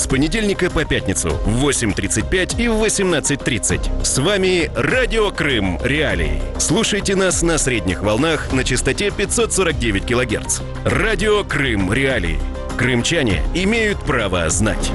понедельника по пятницу в 8:35 и в 18:30. С вами Радио Крым Реалии. Слушайте нас на средних волнах на частоте 549 кГц. Радио Крым Реалии. Крымчане имеют право знать.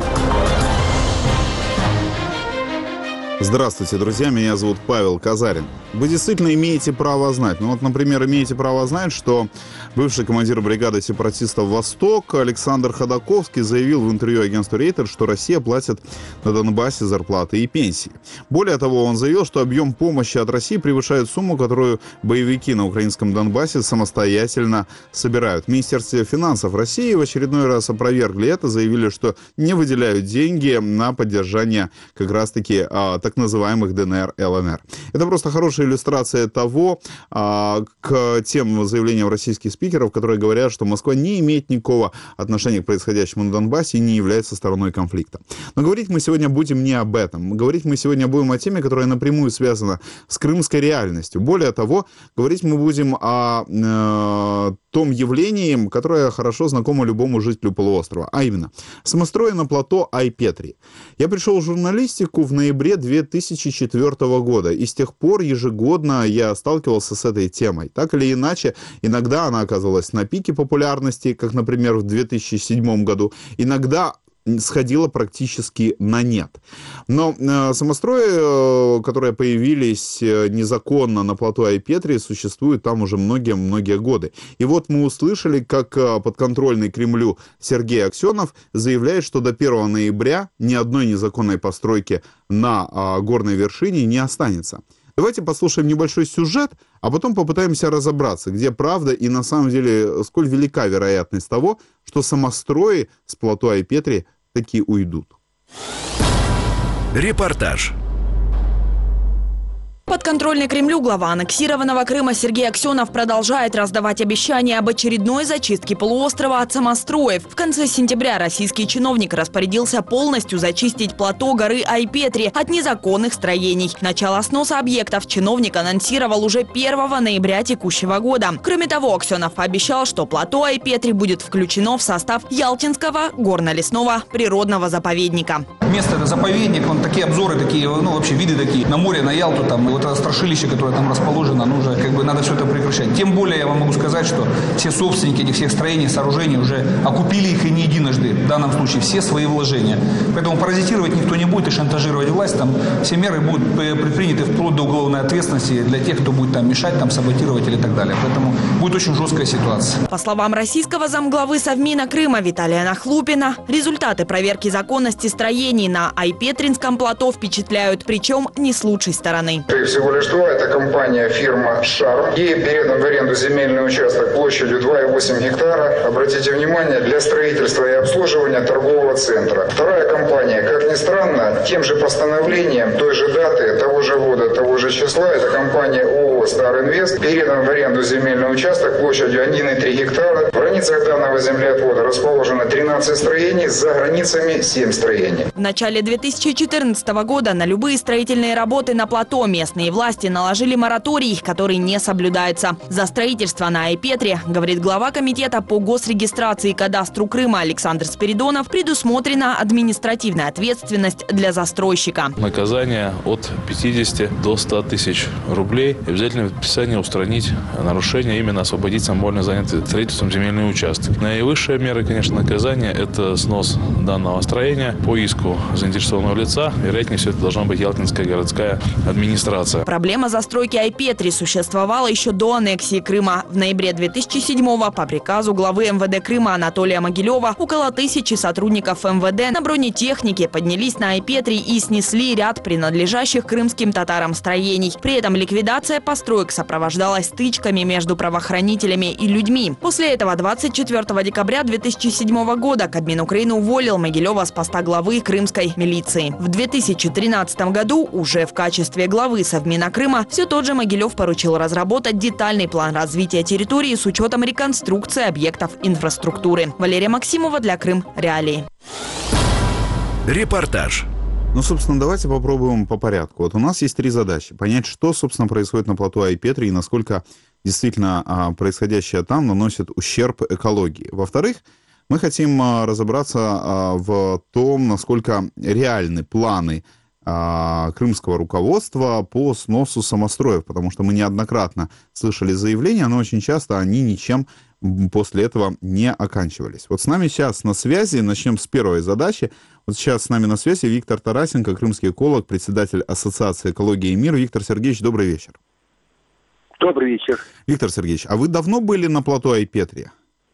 Здравствуйте, друзья, меня зовут Павел Казарин. Вы действительно имеете право знать. Ну вот, например, имеете право знать, что бывший командир бригады сепаратистов «Восток» Александр Ходаковский заявил в интервью агентству Рейтер, что Россия платит на Донбассе зарплаты и пенсии. Более того, он заявил, что объем помощи от России превышает сумму, которую боевики на украинском Донбассе самостоятельно собирают. В Министерстве финансов России в очередной раз опровергли это, заявили, что не выделяют деньги на поддержание как раз-таки так называемых ДНР, ЛНР. Это просто хорошая иллюстрация того, к тем заявлениям российских спикеров, которые говорят, что Москва не имеет никакого отношения к происходящему на Донбассе и не является стороной конфликта. Но говорить мы сегодня будем не об этом. Говорить мы сегодня будем о теме, которая напрямую связана с крымской реальностью. Более того, говорить мы будем о том явлении, которое хорошо знакомо любому жителю полуострова, а именно самострой на плато Ай-Петри. Я пришел в журналистику в ноябре 2004 года, и с тех пор ежегодно я сталкивался с этой темой. Так или иначе, иногда она оказывалась на пике популярности, как, например, в 2007 году, иногда сходила практически на нет. Но самострои, которые появились незаконно на плато Ай-Петри, существуют там уже многие-многие годы. И вот мы услышали, как подконтрольный Кремлю Сергей Аксенов заявляет, что до 1 ноября ни одной незаконной постройки на горной вершине не останется. Давайте послушаем небольшой сюжет, а потом попытаемся разобраться, где правда и на самом деле сколь велика вероятность того, что самострои с плато Ай-Петри таки уйдут. Репортаж. Подконтрольный Кремлю глава аннексированного Крыма Сергей Аксенов продолжает раздавать обещания об очередной зачистке полуострова от самостроев. В конце сентября российский чиновник распорядился полностью зачистить плато горы Ай-Петри от незаконных строений. Начало сноса объектов чиновник анонсировал уже 1 ноября текущего года. Кроме того, Аксенов пообещал, что плато Ай-Петри будет включено в состав Ялтинского горно-лесного природного заповедника. Место это заповедник, вон такие обзоры, такие, вообще виды такие на море, на Ялту, там, и вот это страшилище, которое там расположено, нужно, надо все это прекращать. Тем более я вам могу сказать, что все собственники этих всех строений, сооружений уже окупили их и не единожды, в данном случае все свои вложения. Поэтому паразитировать никто не будет и шантажировать власть, там все меры будут предприняты вплоть до уголовной ответственности для тех, кто будет там мешать, там саботировать или так далее. Поэтому будет очень жесткая ситуация. По словам российского замглавы Совмина Крыма Виталия Нахлупина, результаты проверки законности строений на Ай-Петринском плато впечатляют, причем не с лучшей стороны. Всего лишь два. Это компания фирма «Шарм». Ей передан в аренду земельный участок площадью 2,8 гектара. Обратите внимание, для строительства и обслуживания торгового центра. Вторая компания, как ни странно, тем же постановлением той же даты, того же года, того же числа, это компания ООО «Старинвест», передан в аренду земельный участок площадью 1,3 гектара. В границах данного землеотвода расположено 13 строений, за границами 7 строений. В начале 2014 года на любые строительные работы на плато местные власти наложили мораторий, который не соблюдается. За строительство на Ай-Петри, говорит глава комитета по госрегистрации и кадастру Крыма Александр Спиридонов, предусмотрена административная ответственность для застройщика. Наказание от 50 до 100 тысяч рублей. Обязательное предписание устранить нарушение, именно освободить самовольно занятый строительством земельный участок. Наивысшая мера, конечно, наказания – это снос данного строения по иску заинтересованного лица. Вероятнее всего, это должна быть Ялтинская городская администрация. Проблема застройки Ай-Петри существовала еще до аннексии Крыма. В ноябре 2007-го по приказу главы МВД Крыма Анатолия Могилева около 1000 сотрудников МВД на бронетехнике поднялись на Ай-Петри и снесли ряд принадлежащих крымским татарам строений. При этом ликвидация построек сопровождалась стычками между правоохранителями и людьми. После этого 24 декабря 2007 года Кабмин Украины уволил Могилева с поста главы крымской милиции. В 2013 году уже в качестве главы Совмина Крыма все тот же Могилев поручил разработать детальный план развития территории с учетом реконструкции объектов инфраструктуры. Валерия Максимова для Крым Реалии. Репортаж. Ну, собственно, давайте попробуем по порядку. Вот у нас есть 3 задачи. Понять, что, собственно, происходит на плато Ай-Петри и насколько действительно происходящее там наносит ущерб экологии. Во-вторых, Мы хотим разобраться в том, насколько реальны планы крымского руководства по сносу самостроев, потому что мы неоднократно слышали заявления, но очень часто они ничем после этого не оканчивались. Вот с нами сейчас на связи, начнем с первой задачи. Вот сейчас с нами на связи Виктор Тарасенко, крымский эколог, председатель Ассоциации «Экология и мир». Виктор Сергеевич, добрый вечер. Добрый вечер. Виктор Сергеевич, а вы давно были на плато Айпетри?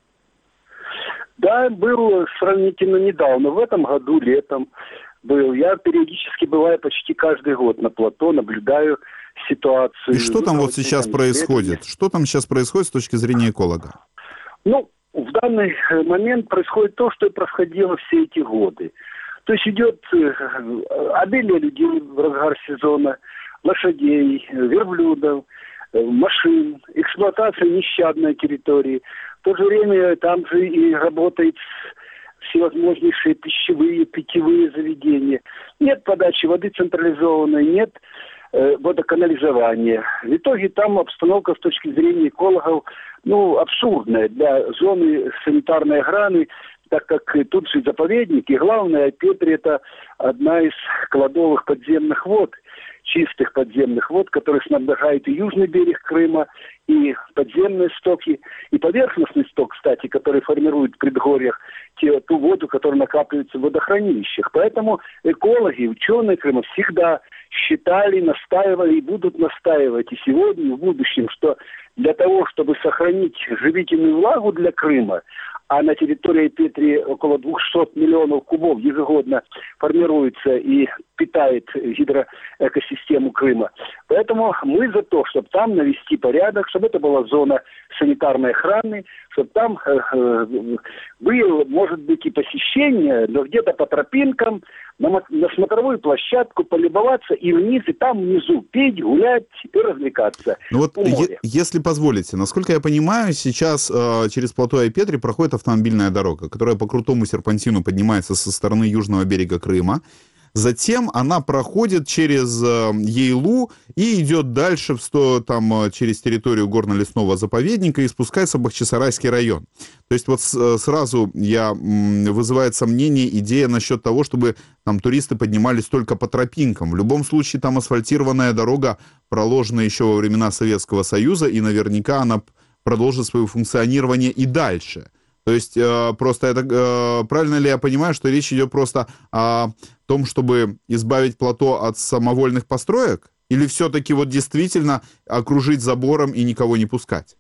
Да, был сравнительно недавно, в этом году летом был. Я периодически бываю почти каждый год на плато, наблюдаю ситуацию. И что там вот сейчас происходит? Что там сейчас происходит с точки зрения эколога? Ну, в данный момент происходит то, что и происходило все эти годы. То есть идет обилие людей в разгар сезона, лошадей, верблюдов, машин, эксплуатация нещадной территории. В то же время там же и работают всевозможнейшие пищевые, питьевые заведения. Нет подачи воды централизованной, нет водоканализования. В итоге там обстановка с точки зрения экологов, абсурдная для зоны санитарной охраны, так как тут же заповедник, и главное, Айпетри — это одна из кладовых подземных вод, чистых подземных вод, которые снабжают и южный берег Крыма, и подземные стоки, и поверхностный сток, кстати, который формирует в предгорьях ту воду, которая накапливается в водохранилищах. Поэтому экологи, ученые Крыма всегда считали, настаивали и будут настаивать и сегодня, и в будущем, что для того, чтобы сохранить живительную влагу для Крыма, а на территории Айпетри около 200 миллионов кубов ежегодно формируется и питает гидроэкосистему Крыма. Поэтому мы за то, чтобы там навести порядок, чтобы это была зона санитарной охраны, чтобы там было, может быть, и посещение, но где-то по тропинкам, на смотровую площадку полюбоваться и вниз, и там внизу пить, гулять и развлекаться. Если позволите, насколько я понимаю, сейчас через плато Айпетри проходит автомобильная дорога, которая по крутому серпантину поднимается со стороны южного берега Крыма. Затем она проходит через Ейлу и идет дальше через территорию горно-лесного заповедника и спускается в Бахчисарайский район. То есть вот сразу вызывает сомнение идея насчет того, чтобы там туристы поднимались только по тропинкам. В любом случае там асфальтированная дорога проложена еще во времена Советского Союза, и наверняка она продолжит свое функционирование и дальше. То есть просто это правильно ли я понимаю, что речь идет просто о том, чтобы избавить плато от самовольных построек? Или все-таки вот действительно окружить забором и никого не пускать?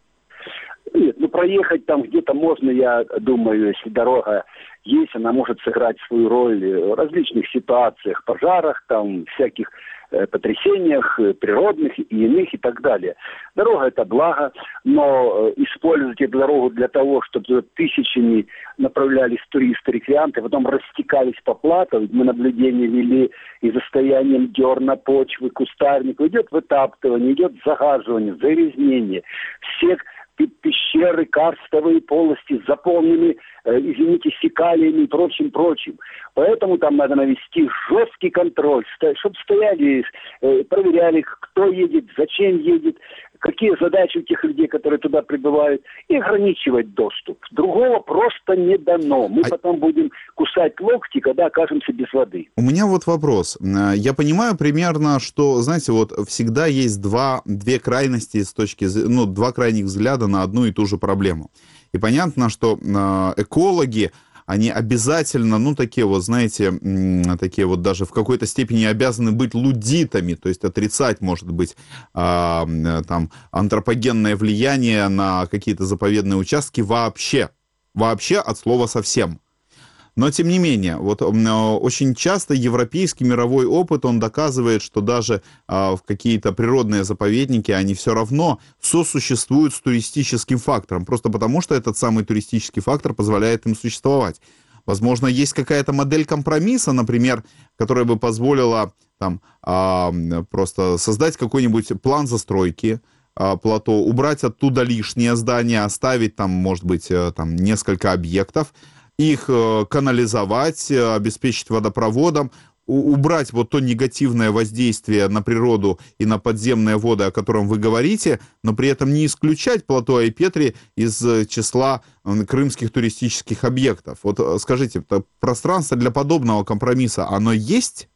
Нет, проехать там где-то можно, я думаю, если дорога есть, она может сыграть свою роль в различных ситуациях, пожарах, там, всяких потрясениях природных и иных и так далее. Дорога — это благо, но использовать эту дорогу для того, чтобы тысячами направлялись туристы, рекреанты, потом растекались по плато, ведь мы наблюдения вели и за состоянием дерна, почвы, кустарников, идет вытаптывание, идет загаживание, загрязнение всех пещеры, карстовые полости заполнены, фекалиями и прочим. Поэтому там надо навести жесткий контроль, чтобы стояли, проверяли, кто едет, зачем едет, какие задачи у тех людей, которые туда прибывают, и ограничивать доступ. Другого просто не дано. Мы потом будем кусать локти, когда окажемся без воды. У меня вот вопрос. Я понимаю примерно, что, знаете, вот всегда есть две крайности два крайних взгляда на одну и ту же проблему. И понятно, что экологи, они обязательно, такие вот, знаете, такие вот даже в какой-то степени обязаны быть луддитами, то есть отрицать, может быть, там, антропогенное влияние на какие-то заповедные участки вообще от слова совсем. Но, тем не менее, вот очень часто европейский мировой опыт, он доказывает, что даже в какие-то природные заповедники, они все равно сосуществуют с туристическим фактором, просто потому что этот самый туристический фактор позволяет им существовать. Возможно, есть какая-то модель компромисса, например, которая бы позволила там, просто создать какой-нибудь план застройки плато, убрать оттуда лишние здания, оставить там, может быть, там несколько объектов, их канализовать, обеспечить водопроводом, убрать вот то негативное воздействие на природу и на подземные воды, о котором вы говорите, но при этом не исключать плато Айпетри из числа крымских туристических объектов. Вот скажите, пространство для подобного компромисса, оно есть?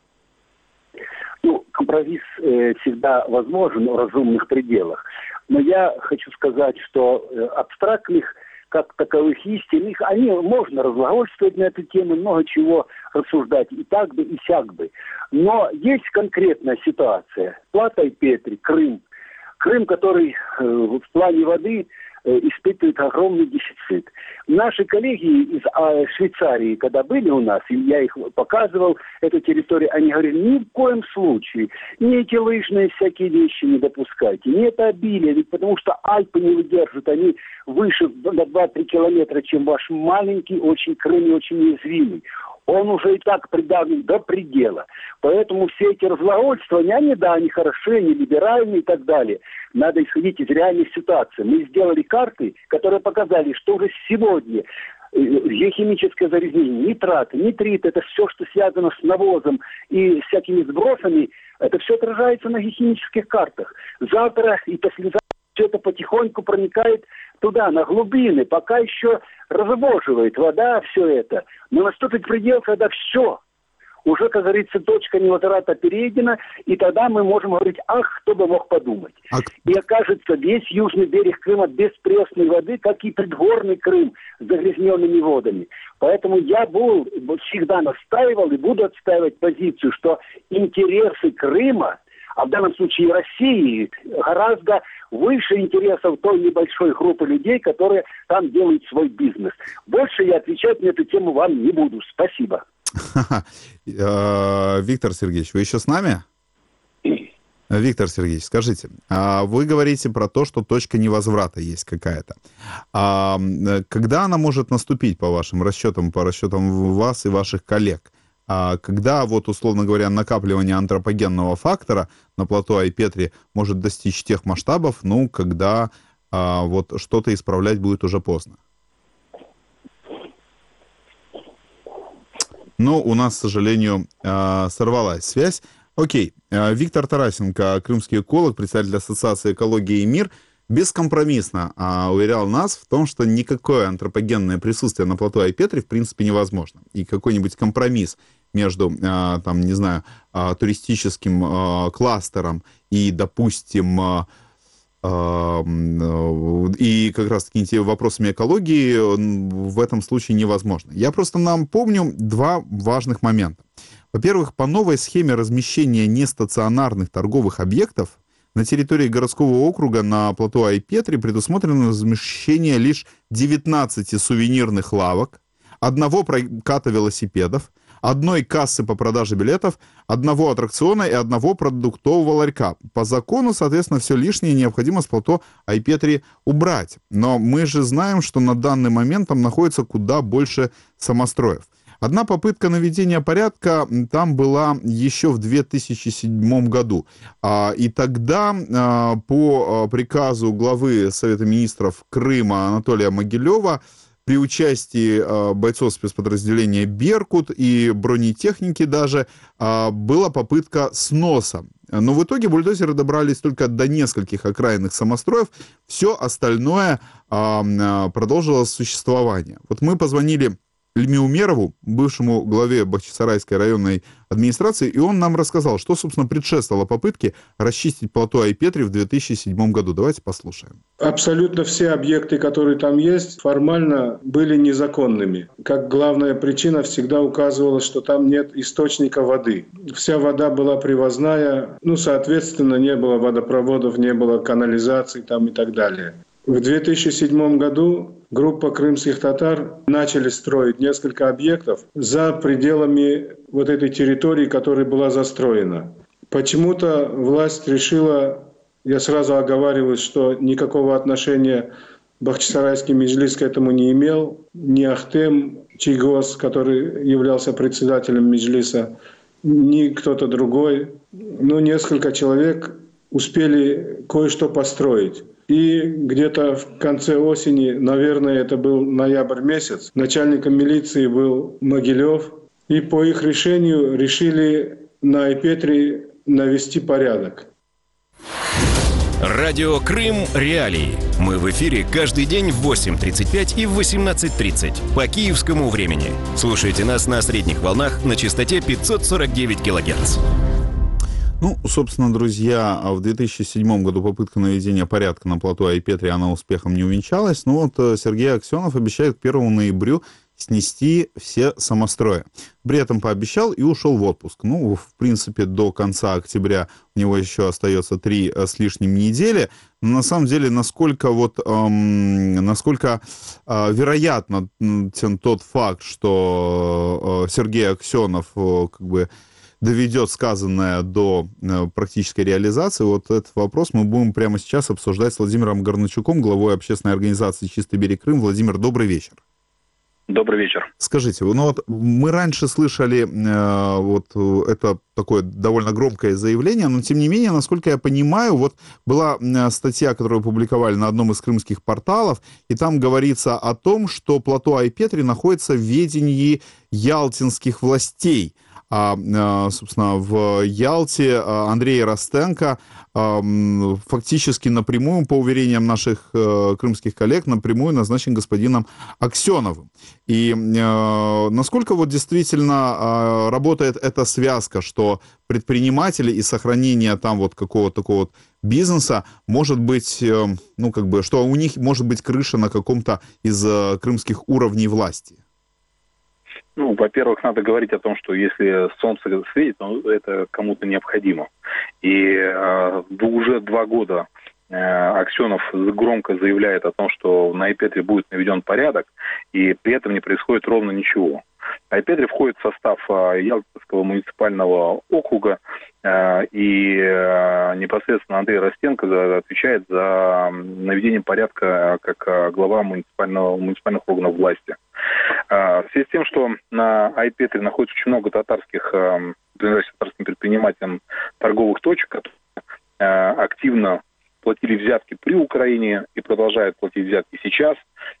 Ну, компромисс всегда возможен в разумных пределах. Но я хочу сказать, что абстрактных, как таковых истин, они можно разглагольствовать на эту тему, много чего рассуждать, и так бы, и сяк бы. Но есть конкретная ситуация. Плато Айпетри, Крым. Крым, который в плане воды испытывает огромный дефицит. Наши коллеги из Швейцарии, когда были у нас, и я их показывал, эту территорию, они говорили, ни в коем случае, ни эти лыжные всякие вещи не допускайте, ни это обилие, ведь потому что Альпы не выдержат, они выше на 2-3 километра, чем ваш маленький, очень Крым, очень уязвимый. Он уже и так придавлен до предела. Поэтому все эти разглагольствования, они хороши, они либеральные и так далее. Надо исходить из реальной ситуации. Мы сделали карты, которые показали, что уже сегодня геохимическое загрязнение, нитраты, нитриты, это все, что связано с навозом и всякими сбросами, это все отражается на геохимических картах. Завтра и послезавтра все это потихоньку проникает туда, на глубины, пока еще разобоживает вода, все это. Но наступит предел, когда все, уже, как говорится, точка невозврата перейдена, и тогда мы можем говорить, кто бы мог подумать. И окажется весь южный берег Крыма без пресной воды, как и предгорный Крым с загрязненными водами. Поэтому я всегда настаивал и буду отстаивать позицию, что интересы Крыма, а в данном случае России, гораздо выше интересов той небольшой группы людей, которые там делают свой бизнес. Больше я отвечать на эту тему вам не буду. Спасибо. Виктор Сергеевич, вы еще с нами? Виктор Сергеевич, скажите, вы говорите про то, что точка невозврата есть какая-то. Когда она может наступить, по вашим расчетам, по расчетам вас и ваших коллег? Когда, вот, условно говоря, накапливание антропогенного фактора на плато Айпетри может достичь тех масштабов, когда вот что-то исправлять будет уже поздно? Но у нас, к сожалению, сорвалась связь. Окей. Виктор Тарасенко, крымский эколог, председатель Ассоциации «Экология и мир», бескомпромиссно уверял нас в том, что никакое антропогенное присутствие на плато Айпетри в принципе невозможно. И какой-нибудь компромисс между, туристическим кластером и, допустим, и как раз-таки вопросами экологии в этом случае невозможно. Я просто напомню два важных момента. Во-первых, по новой схеме размещения нестационарных торговых объектов на территории городского округа на плато Айпетри предусмотрено размещение лишь 19 сувенирных лавок, одного проката велосипедов, одной кассы по продаже билетов, одного аттракциона и одного продуктового ларька. По закону, соответственно, все лишнее необходимо с плато Айпетри убрать. Но мы же знаем, что на данный момент там находится куда больше самостроев. Одна попытка наведения порядка там была еще в 2007 году. И тогда по приказу главы Совета министров Крыма Анатолия Могилева при участии бойцов спецподразделения «Беркут» и бронетехники даже была попытка сноса. Но в итоге бульдозеры добрались только до нескольких окраинных самостроев. Все остальное продолжило существование. Вот мы позвонили Ильме Умерову, бывшему главе Бахчисарайской районной администрации, и он нам рассказал, что, собственно, предшествовало попытке расчистить плато Айпетри в 2007 году. Давайте послушаем. Абсолютно все объекты, которые там есть, формально были незаконными. Как главная причина всегда указывалась, что там нет источника воды. Вся вода была привозная, соответственно, не было водопроводов, не было канализации там и так далее. В 2007 году группа крымских татар начали строить несколько объектов за пределами вот этой территории, которая была застроена. Почему-то власть решила, я сразу оговариваюсь, что никакого отношения Бахчисарайский меджлис к этому не имел, ни Ахтем Чийгоз, который являлся председателем меджлиса, ни кто-то другой. Несколько человек успели кое-что построить. И где-то в конце осени, наверное, это был ноябрь месяц, начальником милиции был Могилев. И по их решению решили на Айпетре навести порядок. Радио Крым Реалии. Мы в эфире каждый день в 8:35 и в 18:30 по киевскому времени. Слушайте нас на средних волнах на частоте 549 кГц. Ну, собственно, друзья, в 2007 году попытка наведения порядка на плато Айпетри, она успехом не увенчалась. Но вот Сергей Аксенов обещает к 1 ноября снести все самострои. При этом пообещал и ушел в отпуск. Ну, в принципе, до конца октября у него еще остается 3 с лишним недели. Но на самом деле, насколько вероятно тот факт, что Сергей Аксенов как бы доведет сказанное до практической реализации, вот этот вопрос мы будем прямо сейчас обсуждать с Владимиром Горначуком, главой общественной организации «Чистый берег Крым». Владимир, добрый вечер. Добрый вечер. Скажите, ну вот мы раньше слышали вот это такое довольно громкое заявление, но тем не менее, насколько я понимаю, вот была статья, которую публиковали на одном из крымских порталов, и там говорится о том, что плато Айпетри находится в ведении ялтинских властей. Собственно, в Ялте Андрей Ростенко фактически напрямую, по уверениям наших крымских коллег, напрямую назначен господином Аксеновым. И насколько вот действительно работает эта связка, что предприниматели и сохранение там вот какого-то такого вот бизнеса может быть, ну как бы, что у них может быть крыша на каком-то из крымских уровней власти? Ну, во-первых, надо говорить о том, что если солнце светит, то это кому-то необходимо. И уже 2 года Аксенов громко заявляет о том, что на Айпетре будет наведен порядок, и при этом не происходит ровно ничего. Айпетри входит в состав Ялтинского муниципального округа, и непосредственно Андрей Ростенко отвечает за наведение порядка как глава муниципальных органов власти. В связи с тем, что на Айпетре находится очень много татарским предпринимателям торговых точек, которые активно платили взятки при Украине и продолжают платить взятки сейчас,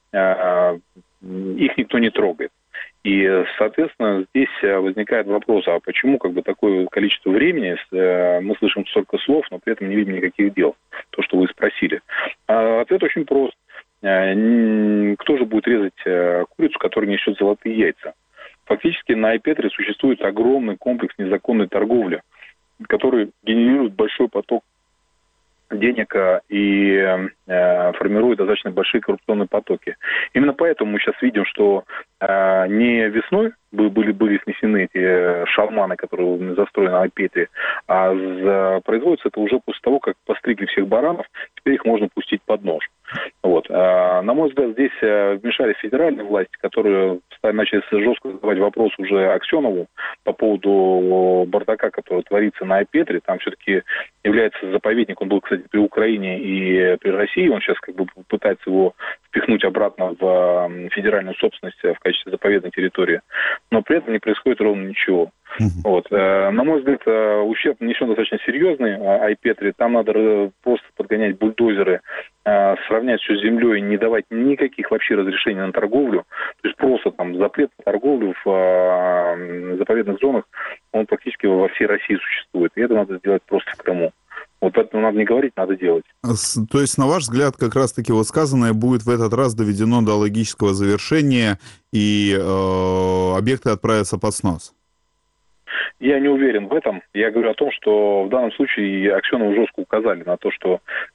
их никто не трогает. И, соответственно, здесь возникает вопрос, а почему как бы такое количество времени, мы слышим столько слов, но при этом не видим никаких дел, то, что вы спросили. Ответ очень прост. Кто же будет резать курицу, которая несет золотые яйца? Фактически на Айпетре существует огромный комплекс незаконной торговли, который генерирует большой поток денег и формирует достаточно большие коррупционные потоки. Именно поэтому мы сейчас видим, что не весной были снесены эти шалманы, которые застроены на Айпетре, а производится это уже после того, как постригли всех баранов, теперь их можно пустить под нож. Вот. На мой взгляд, здесь вмешались федеральные власти, которые начали жестко задавать вопрос уже Аксенову по поводу бардака, который творится на Айпетре. Там все-таки является заповедник, он был, кстати, при Украине и при России, он сейчас как бы пытается его впихнуть обратно в федеральную собственность в качестве заповедной территории, но при этом не происходит ровно ничего. Вот. На мой взгляд, ущерб нанесен достаточно серьезный Айпетре. Там надо просто подгонять бульдозеры, сравнять все с землей, не давать никаких вообще разрешений на торговлю. То есть просто там запрет на торговлю в заповедных зонах, он практически во всей России существует. И это надо сделать просто в Крыму. Вот поэтому надо не говорить, надо делать. То есть, на ваш взгляд, как раз-таки вот сказанное будет в этот раз доведено до логического завершения, и объекты отправятся под снос? Я не уверен в этом. Я говорю о том, что в данном случае Аксенову жестко указали на то, что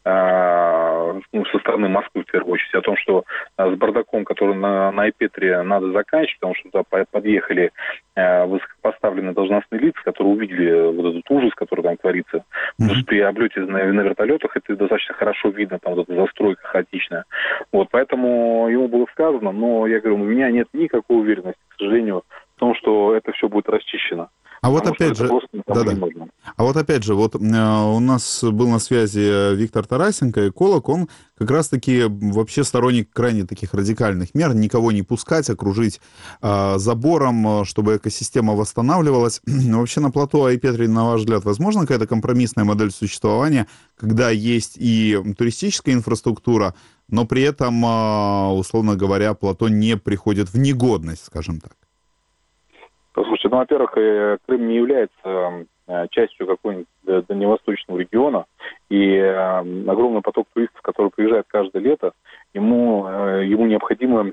со стороны Москвы, в первую очередь, о том, что с бардаком, который на Айпетре, надо заканчивать, потому что туда подъехали высокопоставленные должностные лица, которые увидели вот этот ужас, который там творится. Плюс при облете на вертолетах это достаточно хорошо видно, там вот эта застройка хаотичная. Вот, поэтому ему было сказано, но я говорю, у меня нет никакой уверенности, к сожалению, в том, что это все будет расчищено. А вот опять же, А вот опять же, вот у нас был на связи Виктор Тарасенко, эколог, он как раз-таки вообще сторонник крайне таких радикальных мер, никого не пускать, окружить забором, чтобы экосистема восстанавливалась. Вообще на плато Айпетри, на ваш взгляд, возможно какая-то компромиссная модель существования, когда есть и туристическая инфраструктура, но при этом, условно говоря, плато не приходит в негодность, скажем так? Послушайте, во-первых, Крым не является частью какого-нибудь дальневосточного региона, и огромный поток туристов, который приезжает каждое лето, ему необходимы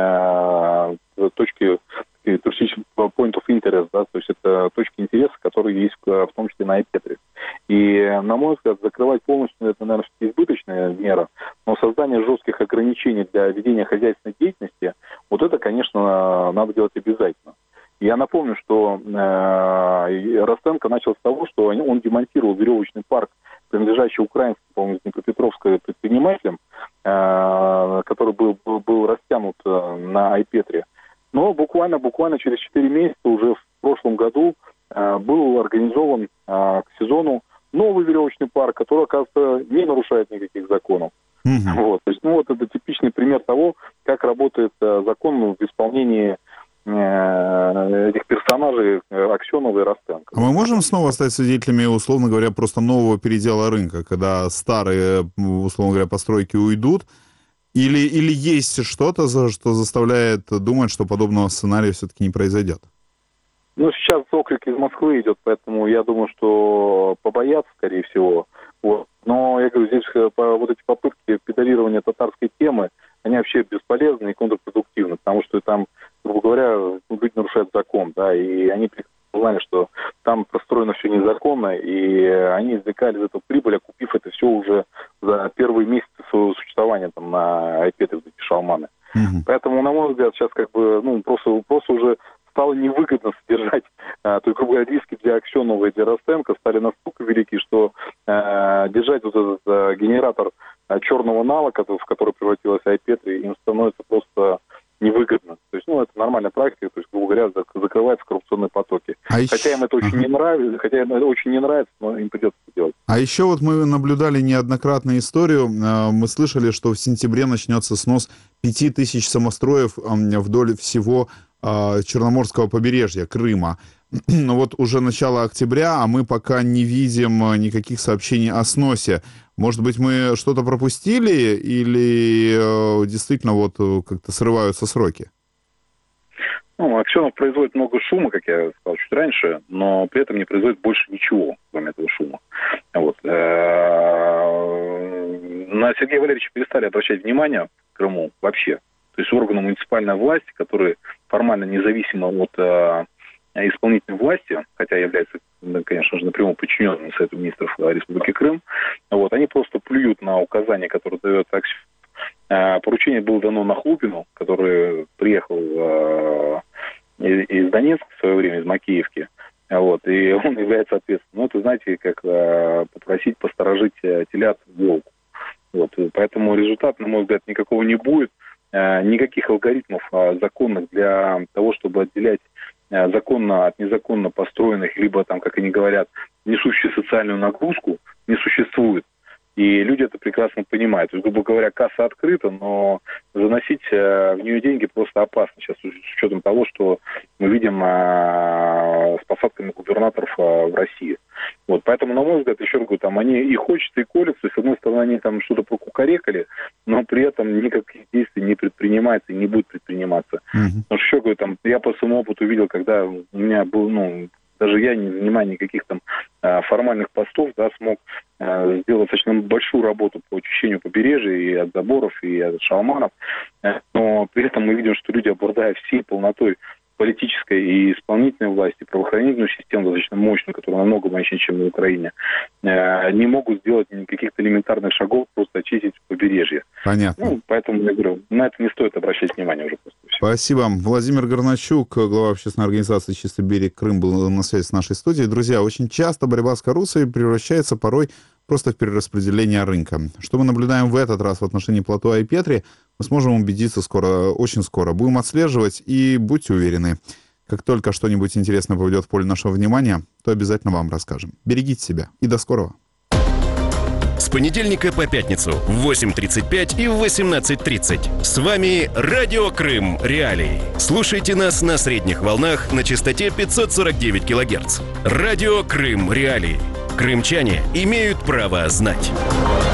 точки туристических point of interest, да, то есть это точки интереса, которые есть в том числе на Айпетре. И, на мой взгляд, закрывать полностью это, наверное, избыточная мера, но создание жестких ограничений для ведения хозяйственной деятельности, вот это, конечно, надо делать обязательно. Я напомню, что Ростенко начал с того, что он демонтировал веревочный парк, принадлежащий украинскому, по-моему, Днепропетровской предпринимателям, который был растянут на Айпетре. Но буквально через 4 месяца, уже в прошлом году, был организован к сезону новый веревочный парк, который, оказывается, не нарушает никаких законов. Вот. То есть, это типичный пример того, как работает закон в исполнении этих персонажей Аксенова и Ростенко. А мы можем снова стать свидетелями, условно говоря, просто нового передела рынка, когда старые, условно говоря, постройки уйдут? Или есть что-то, что заставляет думать, что подобного сценария все-таки не произойдет? Сейчас окрик из Москвы идет, поэтому я думаю, что побоятся, скорее всего. Вот. Но я говорю, здесь вот эти попытки педалирования татарской темы, они вообще бесполезны и контрпродуктивны, потому что там, грубо говоря, люди нарушают закон, да, и они знали, что там построено все незаконно, и они извлекали из этого прибыль, окупив это все уже за первые месяцы своего существования там на Айпетре, в Шалманы. Поэтому, на мой взгляд, сейчас просто уже стало невыгодно содержать, то есть, грубо говоря, риски для Аксенова и для Ростенко стали настолько велики, что держать вот этот генератор черного нала, в который превратилась Айпетри, им становится просто невыгодно. То есть, это нормальная практика, то есть, грубо говоря, закрываются коррупционные потоки. Хотя им это очень не нравится, но им придется это делать. А еще вот мы наблюдали неоднократно историю, мы слышали, что в сентябре начнется снос 5000 самостроев вдоль всего Черноморского побережья, Крыма. Но вот уже начало октября, а мы пока не видим никаких сообщений о сносе. Может быть, мы что-то пропустили или действительно вот как-то срываются сроки? Аксенов производит много шума, как я сказал чуть раньше, но при этом не производит больше ничего, кроме этого шума. Вот. На Сергея Валерьевича перестали обращать внимание в Крыму вообще. То есть органы муниципальной власти, которые формально независимы от исполнительной власти, хотя являются, конечно же, напрямую подчиненными Совету министров Республики Крым, вот, они просто плюют на указания, которые дает Аксенов. Поручение было дано Нахлупину, который приехал из Донецка в свое время, из Макеевки, вот, и он является ответственным. Это, знаете, как попросить посторожить телят волку. Вот, поэтому результат, на мой взгляд, никакого не будет. Никаких алгоритмов законных для того, чтобы отделять законно от незаконно построенных, либо, там, как они говорят, несущие социальную нагрузку, не существует. И люди это прекрасно понимают. То есть, грубо говоря, касса открыта, но заносить в нее деньги просто опасно сейчас, с учетом того, что мы видим с посадками губернаторов в России. Вот, поэтому, на мой взгляд, еще раз говорю, там они и хочется, и колются, и, с одной стороны, они там что-то прокукарекали, но при этом никаких действий не предпринимается и не будет предприниматься. Потому что, еще говорю, там, я по своему опыту видел, когда у меня был, даже я, не занимая никаких там формальных постов, да, смог сделать достаточно большую работу по очищению побережья и от заборов, и от шалманов. Но при этом мы видим, что люди, обладая всей полнотой политической и исполнительной власти, правоохранительную систему достаточно мощную, которая намного мощнее, чем на Украине, не могут сделать каких-то элементарных шагов, просто очистить побережье. Понятно. Поэтому, я говорю, на это не стоит обращать внимание уже просто. Спасибо. Владимир Горначук, глава общественной организации «Чистый берег Крым», был на связи с нашей студией. Друзья, очень часто борьба с коррупцией превращается порой просто в перераспределение рынка. Что мы наблюдаем в этот раз в отношении плато Айпетри, мы сможем убедиться скоро, очень скоро. Будем отслеживать и будьте уверены, как только что-нибудь интересное попадет в поле нашего внимания, то обязательно вам расскажем. Берегите себя и до скорого. С понедельника по пятницу в 8:35 и в 18:30. С вами Радио Крым Реалии. Слушайте нас на средних волнах на частоте 549 кГц. Радио Крым Реалии. Крымчане имеют право знать.